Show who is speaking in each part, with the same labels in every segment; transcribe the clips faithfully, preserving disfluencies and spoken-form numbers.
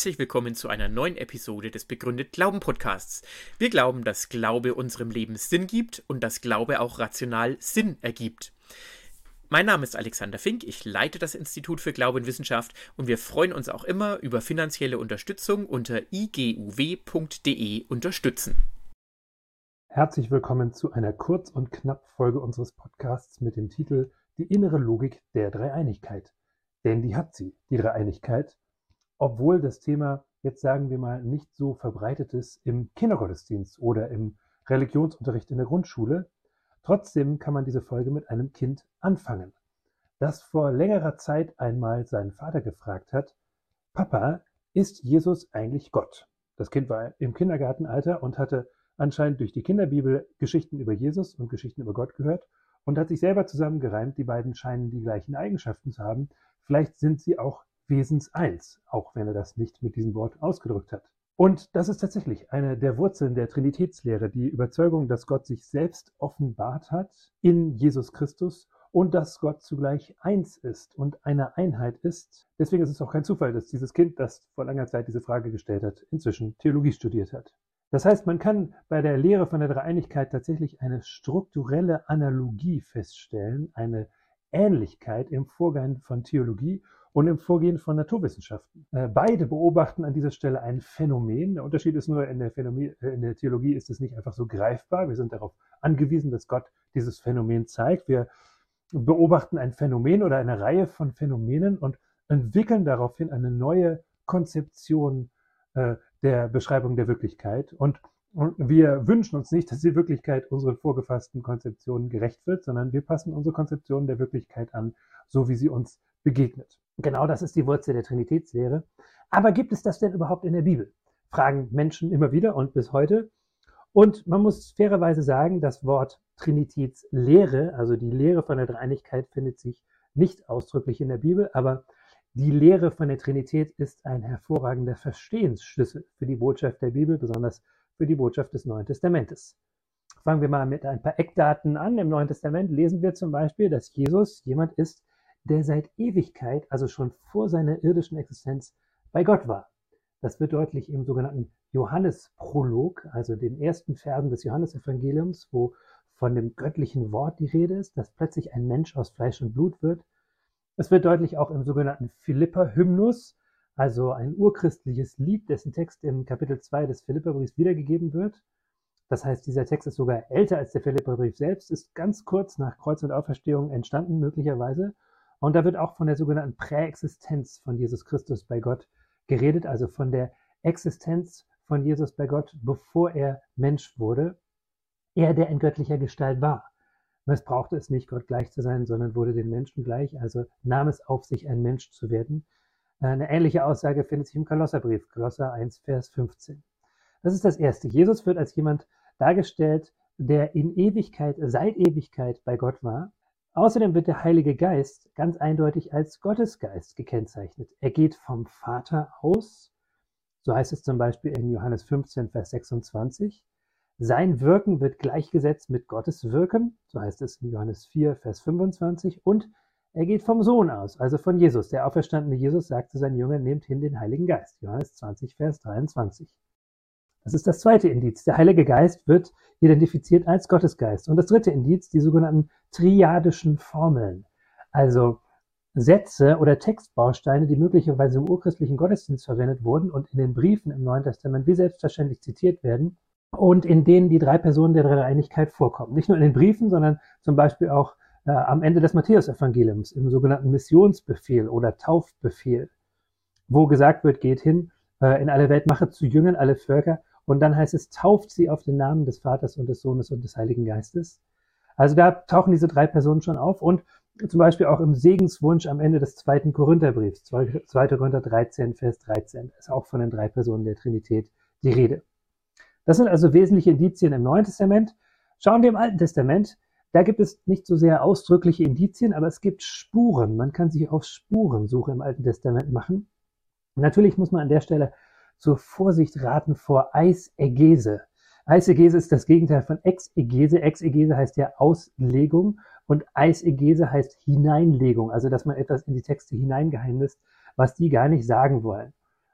Speaker 1: Herzlich willkommen zu einer neuen Episode des Begründet Glauben Podcasts. Wir glauben, dass Glaube unserem Leben Sinn gibt und dass Glaube auch rational Sinn ergibt. Mein Name ist Alexander Fink, ich leite das Institut für Glaube und Wissenschaft und wir freuen uns auch immer über finanzielle Unterstützung unter i g u w punkt d e unterstützen.
Speaker 2: Herzlich willkommen zu einer kurz und knapp Folge unseres Podcasts mit dem Titel Die innere Logik der Dreieinigkeit. Denn die hat sie, die Dreieinigkeit, obwohl das Thema jetzt, sagen wir mal, nicht so verbreitet ist im Kindergottesdienst oder im Religionsunterricht in der Grundschule. Trotzdem kann man diese Folge mit einem Kind anfangen, das vor längerer Zeit einmal seinen Vater gefragt hat: Papa, ist Jesus eigentlich Gott? Das Kind war im Kindergartenalter und hatte anscheinend durch die Kinderbibel Geschichten über Jesus und Geschichten über Gott gehört und hat sich selber zusammengereimt, die beiden scheinen die gleichen Eigenschaften zu haben. Vielleicht sind sie auch Wesenseins, auch wenn er das nicht mit diesem Wort ausgedrückt hat. Und das ist tatsächlich eine der Wurzeln der Trinitätslehre, die Überzeugung, dass Gott sich selbst offenbart hat in Jesus Christus und dass Gott zugleich eins ist und eine Einheit ist. Deswegen ist es auch kein Zufall, dass dieses Kind, das vor langer Zeit diese Frage gestellt hat, inzwischen Theologie studiert hat. Das heißt, man kann bei der Lehre von der Dreieinigkeit tatsächlich eine strukturelle Analogie feststellen, eine Ähnlichkeit im Vorgehen von Theologie und im Vorgehen von Naturwissenschaften. Äh, beide beobachten an dieser Stelle ein Phänomen. Der Unterschied ist nur, in der, Phänomen, äh, in der Theologie ist es nicht einfach so greifbar. Wir sind darauf angewiesen, dass Gott dieses Phänomen zeigt. Wir beobachten ein Phänomen oder eine Reihe von Phänomenen und entwickeln daraufhin eine neue Konzeption äh, der Beschreibung der Wirklichkeit. Und, und wir wünschen uns nicht, dass die Wirklichkeit unseren vorgefassten Konzeptionen gerecht wird, sondern wir passen unsere Konzeption der Wirklichkeit an, so wie sie uns begegnet. Genau das ist die Wurzel der Trinitätslehre. Aber gibt es das denn überhaupt in der Bibel? Fragen Menschen immer wieder und bis heute. Und man muss fairerweise sagen, das Wort Trinitätslehre, also die Lehre von der Dreieinigkeit, findet sich nicht ausdrücklich in der Bibel, aber die Lehre von der Trinität ist ein hervorragender Verstehensschlüssel für die Botschaft der Bibel, besonders für die Botschaft des Neuen Testamentes. Fangen wir mal mit ein paar Eckdaten an. Im Neuen Testament lesen wir zum Beispiel, dass Jesus jemand ist, der seit Ewigkeit, also schon vor seiner irdischen Existenz, bei Gott war. Das wird deutlich im sogenannten Johannesprolog, also den ersten Versen des Johannesevangeliums, wo von dem göttlichen Wort die Rede ist, dass plötzlich ein Mensch aus Fleisch und Blut wird. Es wird deutlich auch im sogenannten Philipper-Hymnus, also ein urchristliches Lied, dessen Text im Kapitel zwei des Philipperbriefs wiedergegeben wird. Das heißt, dieser Text ist sogar älter als der Philipperbrief selbst, ist ganz kurz nach Kreuz und Auferstehung entstanden, möglicherweise. Und da wird auch von der sogenannten Präexistenz von Jesus Christus bei Gott geredet, also von der Existenz von Jesus bei Gott, bevor er Mensch wurde. Er, der in göttlicher Gestalt war. Es brauchte es nicht, Gott gleich zu sein, sondern wurde den Menschen gleich, also nahm es auf sich, ein Mensch zu werden. Eine ähnliche Aussage findet sich im Kolosserbrief, Kolosser eins, Vers fünfzehn. Das ist das Erste. Jesus wird als jemand dargestellt, der in Ewigkeit, seit Ewigkeit bei Gott war. Außerdem wird der Heilige Geist ganz eindeutig als Gottesgeist gekennzeichnet. Er geht vom Vater aus, so heißt es zum Beispiel in Johannes fünfzehn, Vers sechsundzwanzig. Sein Wirken wird gleichgesetzt mit Gottes Wirken, so heißt es in Johannes vier, Vers fünfundzwanzig. Und er geht vom Sohn aus, also von Jesus. Der auferstandene Jesus sagt zu seinen Jüngern: Nehmt hin den Heiligen Geist. Johannes zwanzig, Vers dreiundzwanzig. Das ist das zweite Indiz. Der Heilige Geist wird identifiziert als Gottesgeist. Und das dritte Indiz, die sogenannten triadischen Formeln. Also Sätze oder Textbausteine, die möglicherweise im urchristlichen Gottesdienst verwendet wurden und in den Briefen im Neuen Testament wie selbstverständlich zitiert werden und in denen die drei Personen der Dreieinigkeit vorkommen. Nicht nur in den Briefen, sondern zum Beispiel auch äh, am Ende des Matthäusevangeliums im sogenannten Missionsbefehl oder Taufbefehl, wo gesagt wird, geht hin äh, in alle Welt, mache zu Jüngern alle Völker. Und dann heißt es, tauft sie auf den Namen des Vaters und des Sohnes und des Heiligen Geistes. Also da tauchen diese drei Personen schon auf und zum Beispiel auch im Segenswunsch am Ende des zweiten Korintherbriefs, zweiter Korinther dreizehn, Vers dreizehn, ist auch von den drei Personen der Trinität die Rede. Das sind also wesentliche Indizien im Neuen Testament. Schauen wir im Alten Testament, da gibt es nicht so sehr ausdrückliche Indizien, aber es gibt Spuren. Man kann sich auf Spurensuche im Alten Testament machen. Und natürlich muss man an der Stelle zur Vorsicht raten vor Eisegese. Eisegese ist das Gegenteil von Exegese. Exegese heißt ja Auslegung und Eisegese heißt Hineinlegung, also dass man etwas in die Texte hineingeheimnist, was die gar nicht sagen wollen.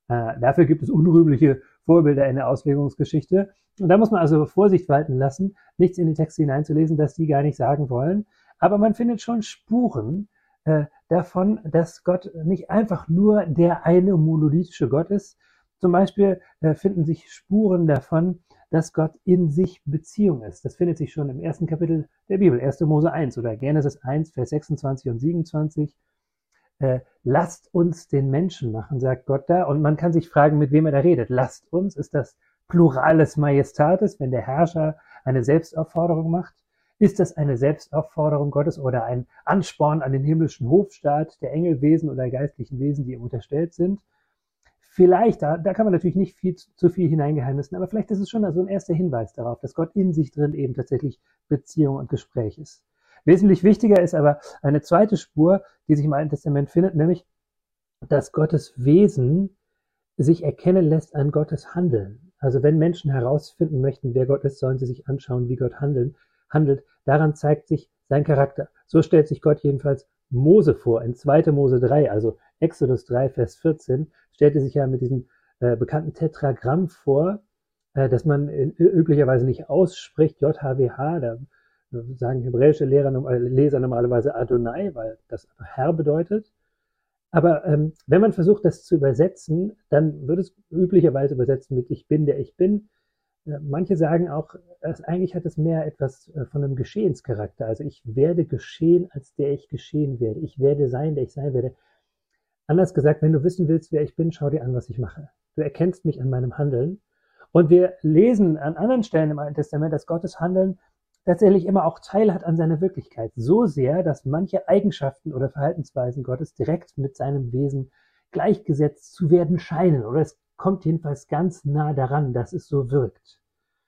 Speaker 2: Äh, dafür gibt es unrühmliche Vorbilder in der Auslegungsgeschichte. Und da muss man also Vorsicht walten lassen, nichts in die Texte hineinzulesen, das die gar nicht sagen wollen. Aber man findet schon Spuren äh, davon, dass Gott nicht einfach nur der eine monolithische Gott ist. Zum Beispiel äh, finden sich Spuren davon, dass Gott in sich Beziehung ist. Das findet sich schon im ersten Kapitel der Bibel, erster Mose eins oder Genesis eins, Vers sechsundzwanzig und siebenundzwanzig. Äh, lasst uns den Menschen machen, sagt Gott da. Und man kann sich fragen, mit wem er da redet. Lasst uns, ist das Plurales Majestatis, wenn der Herrscher eine Selbstaufforderung macht? Ist das eine Selbstaufforderung Gottes oder ein Ansporn an den himmlischen Hofstaat der Engelwesen oder geistlichen Wesen, die ihm unterstellt sind? Vielleicht, da, da kann man natürlich nicht viel zu, zu viel hineingeheimnissen, aber vielleicht ist es schon so ein erster Hinweis darauf, dass Gott in sich drin eben tatsächlich Beziehung und Gespräch ist. Wesentlich wichtiger ist aber eine zweite Spur, die sich im Alten Testament findet, nämlich, dass Gottes Wesen sich erkennen lässt an Gottes Handeln. Also wenn Menschen herausfinden möchten, wer Gott ist, sollen sie sich anschauen, wie Gott handeln, handelt. Daran zeigt sich sein Charakter. So stellt sich Gott jedenfalls Mose vor. In zweiter Mose drei, also Exodus drei, Vers vierzehn, stellt er sich ja mit diesem äh, bekannten Tetragramm vor, äh, das man äh, üblicherweise nicht ausspricht, J H W H, da sagen hebräische Lehrer, Leser normalerweise Adonai, weil das Herr bedeutet. Aber ähm, wenn man versucht, das zu übersetzen, dann wird es üblicherweise übersetzt mit Ich bin, der ich bin. Äh, manche sagen auch, dass eigentlich hat es mehr etwas äh, von einem Geschehenscharakter. Also ich werde geschehen, als der ich geschehen werde. Ich werde sein, der ich sein werde. Anders gesagt, wenn du wissen willst, wer ich bin, schau dir an, was ich mache. Du erkennst mich an meinem Handeln. Und wir lesen an anderen Stellen im Alten Testament, dass Gottes Handeln tatsächlich immer auch Teil hat an seiner Wirklichkeit. So sehr, dass manche Eigenschaften oder Verhaltensweisen Gottes direkt mit seinem Wesen gleichgesetzt zu werden scheinen. Oder es kommt jedenfalls ganz nah daran, dass es so wirkt.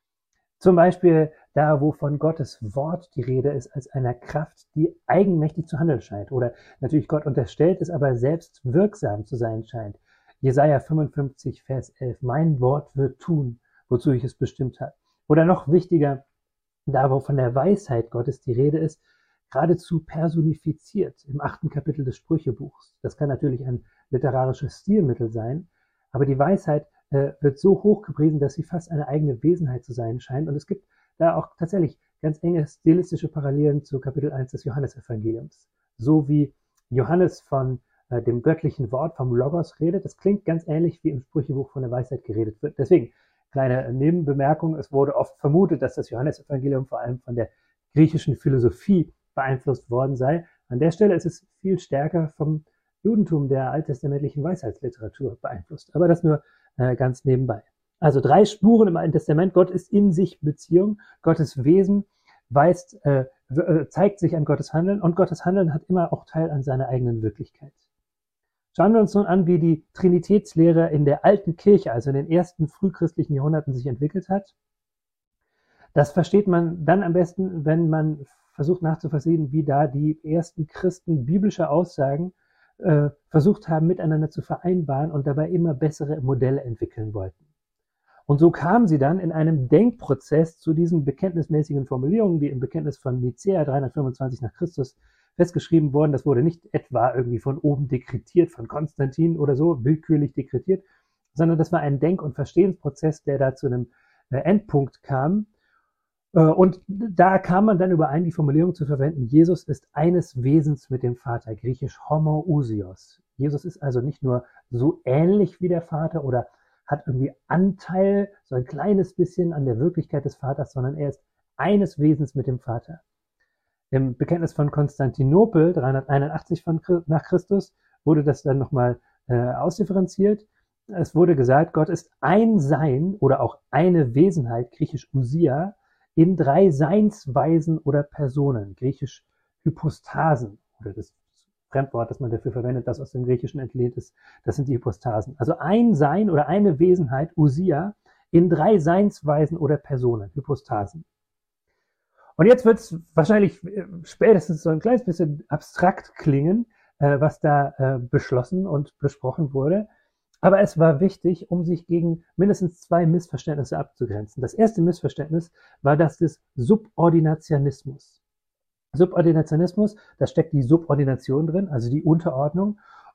Speaker 2: Zum Beispiel da, wo von Gottes Wort die Rede ist, als einer Kraft, die eigenmächtig zu handeln scheint. Oder natürlich Gott unterstellt es, aber selbst wirksam zu sein scheint. Jesaja fünfundfünfzig, Vers elf. Mein Wort wird tun, wozu ich es bestimmt habe. Oder noch wichtiger, da wo von der Weisheit Gottes die Rede ist, geradezu personifiziert im achten Kapitel des Sprüchebuchs. Das kann natürlich ein literarisches Stilmittel sein, aber die Weisheit äh, wird so hoch gepriesen, dass sie fast eine eigene Wesenheit zu sein scheint. Und es gibt da auch tatsächlich ganz enge stilistische Parallelen zu Kapitel eins des Johannesevangeliums. So wie Johannes von äh, dem göttlichen Wort, vom Logos redet, das klingt ganz ähnlich wie im Sprüchebuch von der Weisheit geredet wird. Deswegen, kleine Nebenbemerkung, es wurde oft vermutet, dass das Johannesevangelium vor allem von der griechischen Philosophie beeinflusst worden sei. An der Stelle ist es viel stärker vom Judentum, der alttestamentlichen Weisheitsliteratur beeinflusst. Aber das nur äh, ganz nebenbei. Also drei Spuren im Alten Testament. Gott ist in sich Beziehung. Gottes Wesen weist, äh, zeigt sich an Gottes Handeln und Gottes Handeln hat immer auch Teil an seiner eigenen Wirklichkeit. Schauen wir uns nun an, wie die Trinitätslehre in der alten Kirche, also in den ersten frühchristlichen Jahrhunderten, sich entwickelt hat. Das versteht man dann am besten, wenn man versucht nachzuvollziehen, wie da die ersten Christen biblische Aussagen äh, versucht haben, miteinander zu vereinbaren und dabei immer bessere Modelle entwickeln wollten. Und so kamen sie dann in einem Denkprozess zu diesen bekenntnismäßigen Formulierungen, die im Bekenntnis von Nicäa dreihundertfünfundzwanzig nach Christus festgeschrieben wurden. Das wurde nicht etwa irgendwie von oben dekretiert, von Konstantin oder so, willkürlich dekretiert, sondern das war ein Denk- und Verstehensprozess, der da zu einem äh, Endpunkt kam. Äh, und da kam man dann überein, die Formulierung zu verwenden, Jesus ist eines Wesens mit dem Vater, griechisch homoousios. Jesus ist also nicht nur so ähnlich wie der Vater oder hat irgendwie Anteil, so ein kleines bisschen an der Wirklichkeit des Vaters, sondern er ist eines Wesens mit dem Vater. Im Bekenntnis von Konstantinopel, dreihunderteinundachtzig von, nach Christus, wurde das dann nochmal äh, ausdifferenziert. Es wurde gesagt, Gott ist ein Sein oder auch eine Wesenheit, griechisch Ousia, in drei Seinsweisen oder Personen, griechisch Hypostasen, oder das Fremdwort, das man dafür verwendet, das aus dem Griechischen entlehnt ist, das sind die Hypostasen. Also ein Sein oder eine Wesenheit, Ousia, in drei Seinsweisen oder Personen, Hypostasen. Und jetzt wird es wahrscheinlich spätestens so ein kleines bisschen abstrakt klingen, äh, was da äh, beschlossen und besprochen wurde. Aber es war wichtig, um sich gegen mindestens zwei Missverständnisse abzugrenzen. Das erste Missverständnis war das des Subordinationismus. Subordinationismus, da steckt die Subordination drin, also die Unterordnung.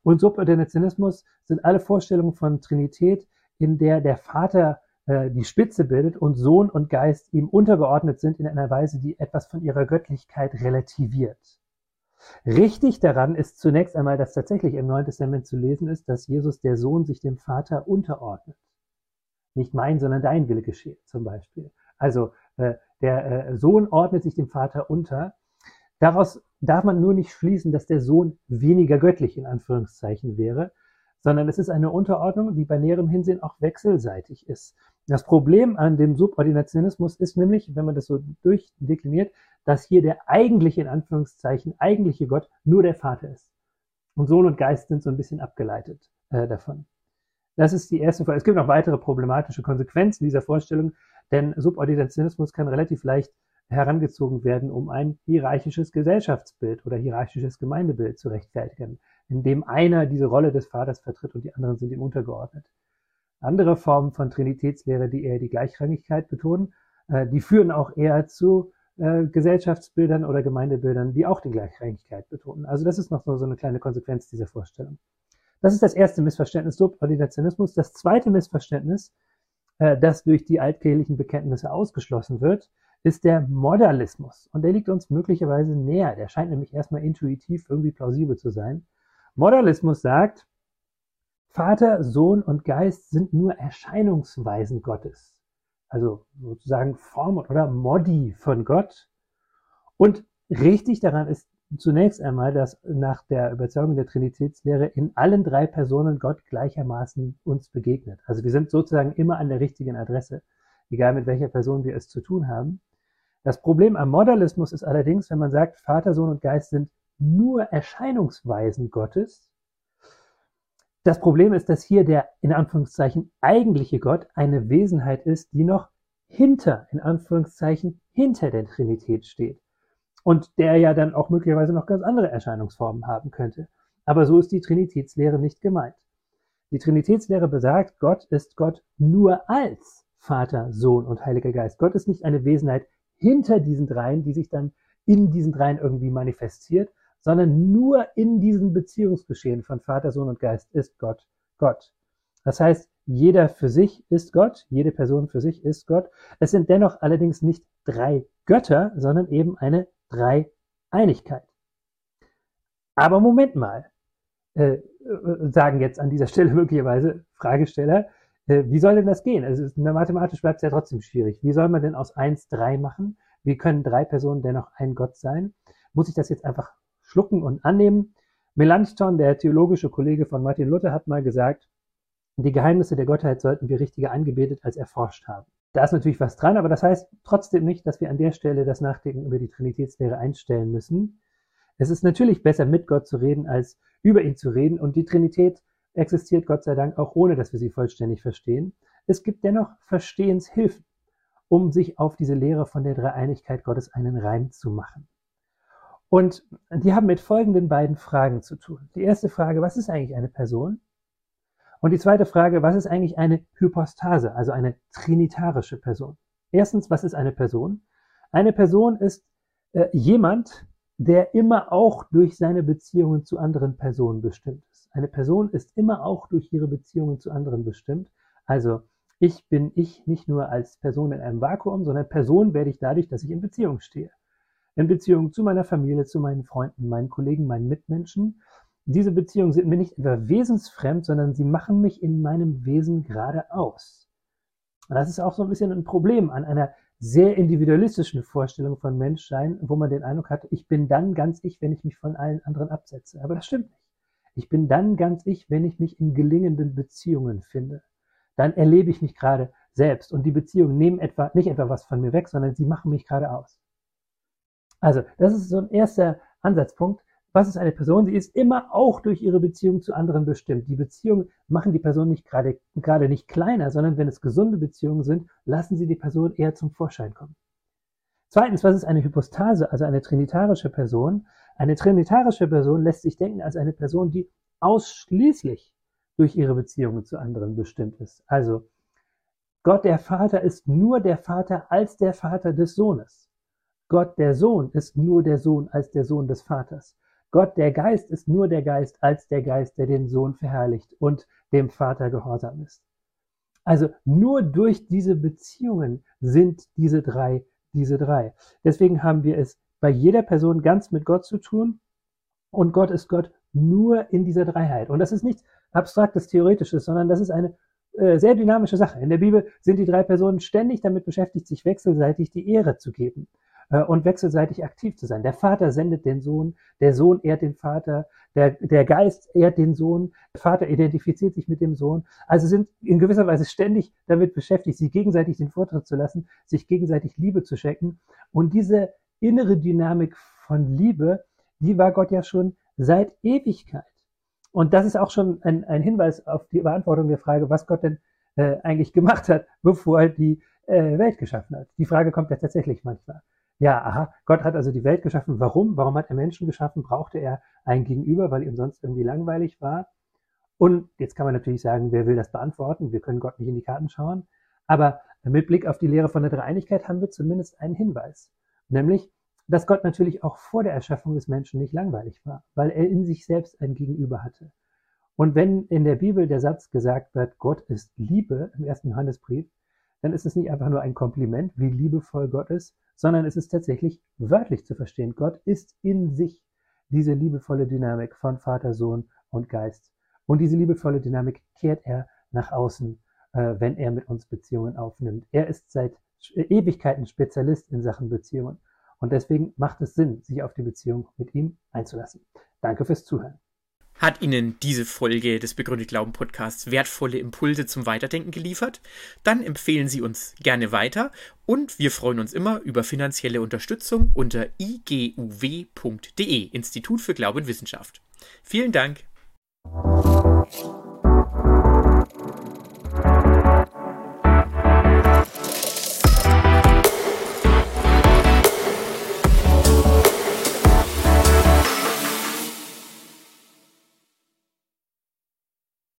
Speaker 2: Und Subordinationismus sind alle Vorstellungen von Trinität, in der der Vater äh, die Spitze bildet und Sohn und Geist ihm untergeordnet sind in einer Weise, die etwas von ihrer Göttlichkeit relativiert. Richtig daran ist zunächst einmal, dass tatsächlich im Neuen Testament zu lesen ist, dass Jesus, der Sohn, sich dem Vater unterordnet. Nicht mein, sondern dein Wille geschehe, zum Beispiel. Also äh, der äh, Sohn ordnet sich dem Vater unter. Daraus darf man nur nicht schließen, dass der Sohn weniger göttlich in Anführungszeichen wäre, sondern es ist eine Unterordnung, die bei näherem Hinsehen auch wechselseitig ist. Das Problem an dem Subordinationismus ist nämlich, wenn man das so durchdekliniert, dass hier der eigentliche, in Anführungszeichen, eigentliche Gott nur der Vater ist. Und Sohn und Geist sind so ein bisschen abgeleitet äh, davon. Das ist die erste Frage. Es gibt noch weitere problematische Konsequenzen dieser Vorstellung, denn Subordinationismus kann relativ leicht herangezogen werden, um ein hierarchisches Gesellschaftsbild oder hierarchisches Gemeindebild zu rechtfertigen, in dem einer diese Rolle des Vaters vertritt und die anderen sind ihm untergeordnet. Andere Formen von Trinitätslehre, die eher die Gleichrangigkeit betonen, äh, die führen auch eher zu äh, Gesellschaftsbildern oder Gemeindebildern, die auch die Gleichrangigkeit betonen. Also das ist noch so, so eine kleine Konsequenz dieser Vorstellung. Das ist das erste Missverständnis, Subordinationismus. Das zweite Missverständnis, äh, das durch die altkirchlichen Bekenntnisse ausgeschlossen wird, ist der Modalismus. Und der liegt uns möglicherweise näher. Der scheint nämlich erstmal intuitiv irgendwie plausibel zu sein. Modalismus sagt, Vater, Sohn und Geist sind nur Erscheinungsweisen Gottes. Also sozusagen Formen oder Modi von Gott. Und richtig daran ist zunächst einmal, dass nach der Überzeugung der Trinitätslehre in allen drei Personen Gott gleichermaßen uns begegnet. Also wir sind sozusagen immer an der richtigen Adresse, egal mit welcher Person wir es zu tun haben. Das Problem am Modalismus ist allerdings, wenn man sagt, Vater, Sohn und Geist sind nur Erscheinungsweisen Gottes. Das Problem ist, dass hier der, in Anführungszeichen, eigentliche Gott eine Wesenheit ist, die noch hinter, in Anführungszeichen, hinter der Trinität steht. Und der ja dann auch möglicherweise noch ganz andere Erscheinungsformen haben könnte. Aber so ist die Trinitätslehre nicht gemeint. Die Trinitätslehre besagt, Gott ist Gott nur als Vater, Sohn und Heiliger Geist. Gott ist nicht eine Wesenheit hinter diesen dreien, die sich dann in diesen dreien irgendwie manifestiert, sondern nur in diesem Beziehungsgeschehen von Vater, Sohn und Geist ist Gott Gott. Das heißt, jeder für sich ist Gott, jede Person für sich ist Gott. Es sind dennoch allerdings nicht drei Götter, sondern eben eine Dreieinigkeit. Aber Moment mal, äh, sagen jetzt an dieser Stelle möglicherweise Fragesteller, äh, wie soll denn das gehen? Also mathematisch bleibt es ja trotzdem schwierig. Wie soll man denn aus eins drei machen? Wie können drei Personen dennoch ein Gott sein? Muss ich das jetzt einfach schlucken und annehmen? Melanchthon, der theologische Kollege von Martin Luther, hat mal gesagt, die Geheimnisse der Gottheit sollten wir richtiger angebetet als erforscht haben. Da ist natürlich was dran, aber das heißt trotzdem nicht, dass wir an der Stelle das Nachdenken über die Trinitätslehre einstellen müssen. Es ist natürlich besser, mit Gott zu reden, als über ihn zu reden. Und die Trinität existiert Gott sei Dank auch ohne, dass wir sie vollständig verstehen. Es gibt dennoch Verstehenshilfen, um sich auf diese Lehre von der Dreieinigkeit Gottes einen Reim zu machen. Und die haben mit folgenden beiden Fragen zu tun. Die erste Frage, was ist eigentlich eine Person? Und die zweite Frage, was ist eigentlich eine Hypostase, also eine trinitarische Person? Erstens, was ist eine Person? Eine Person ist äh, jemand, der immer auch durch seine Beziehungen zu anderen Personen bestimmt ist. Eine Person ist immer auch durch ihre Beziehungen zu anderen bestimmt. Also ich bin ich nicht nur als Person in einem Vakuum, sondern Person werde ich dadurch, dass ich in Beziehung stehe. In Beziehung zu meiner Familie, zu meinen Freunden, meinen Kollegen, meinen Mitmenschen. Diese Beziehungen sind mir nicht etwa wesensfremd, sondern sie machen mich in meinem Wesen gerade aus. Und das ist auch so ein bisschen ein Problem an einer sehr individualistischen Vorstellung von Menschsein, wo man den Eindruck hat, ich bin dann ganz ich, wenn ich mich von allen anderen absetze. Aber das stimmt nicht. Ich bin dann ganz ich, wenn ich mich in gelingenden Beziehungen finde. Dann erlebe ich mich gerade selbst und die Beziehungen nehmen etwa nicht etwa was von mir weg, sondern sie machen mich gerade aus. Also, das ist so ein erster Ansatzpunkt. Was ist eine Person? Sie ist immer auch durch ihre Beziehung zu anderen bestimmt. Die Beziehungen machen die Person nicht gerade, gerade nicht kleiner, sondern wenn es gesunde Beziehungen sind, lassen sie die Person eher zum Vorschein kommen. Zweitens, was ist eine Hypostase, also eine trinitarische Person? Eine trinitarische Person lässt sich denken als eine Person, die ausschließlich durch ihre Beziehungen zu anderen bestimmt ist. Also, Gott der Vater ist nur der Vater als der Vater des Sohnes. Gott der Sohn ist nur der Sohn als der Sohn des Vaters. Gott, der Geist, ist nur der Geist als der Geist, der den Sohn verherrlicht und dem Vater gehorsam ist. Also nur durch diese Beziehungen sind diese drei, diese drei. Deswegen haben wir es bei jeder Person ganz mit Gott zu tun und Gott ist Gott nur in dieser Dreiheit. Und das ist nichts Abstraktes, Theoretisches, sondern das ist eine äh, sehr dynamische Sache. In der Bibel sind die drei Personen ständig damit beschäftigt, sich wechselseitig die Ehre zu geben äh, und wechselseitig aktiv zu sein. Der Vater sendet den Sohn, der Sohn ehrt den Vater, der, der Geist ehrt den Sohn, der Vater identifiziert sich mit dem Sohn. Also sind in gewisser Weise ständig damit beschäftigt, sich gegenseitig den Vortritt zu lassen, sich gegenseitig Liebe zu schenken. Und diese innere Dynamik von Liebe, die war Gott ja schon seit Ewigkeit. Und das ist auch schon ein, ein Hinweis auf die Beantwortung der Frage, was Gott denn äh, eigentlich gemacht hat, bevor er die äh, Welt geschaffen hat. Die Frage kommt ja tatsächlich manchmal. Ja, aha, Gott hat also die Welt geschaffen. Warum? Warum hat er Menschen geschaffen? Brauchte er ein Gegenüber, weil ihm sonst irgendwie langweilig war? Und jetzt kann man natürlich sagen, wer will das beantworten? Wir können Gott nicht in die Karten schauen. Aber mit Blick auf die Lehre von der Dreieinigkeit haben wir zumindest einen Hinweis. Nämlich, dass Gott natürlich auch vor der Erschaffung des Menschen nicht langweilig war, weil er in sich selbst ein Gegenüber hatte. Und wenn in der Bibel der Satz gesagt wird, Gott ist Liebe im ersten Johannesbrief, dann ist es nicht einfach nur ein Kompliment, wie liebevoll Gott ist, sondern es ist tatsächlich wörtlich zu verstehen. Gott ist in sich diese liebevolle Dynamik von Vater, Sohn und Geist. Und diese liebevolle Dynamik kehrt er nach außen, äh, wenn er mit uns Beziehungen aufnimmt. Er ist seit Ewigkeiten Spezialist in Sachen Beziehungen. Und deswegen macht es Sinn, sich auf die Beziehung mit ihm einzulassen. Danke fürs Zuhören.
Speaker 1: Hat Ihnen diese Folge des Begründet Glauben Podcasts wertvolle Impulse zum Weiterdenken geliefert? Dann empfehlen Sie uns gerne weiter und wir freuen uns immer über finanzielle Unterstützung unter i g u w punkt d e, Institut für Glaube und Wissenschaft. Vielen Dank.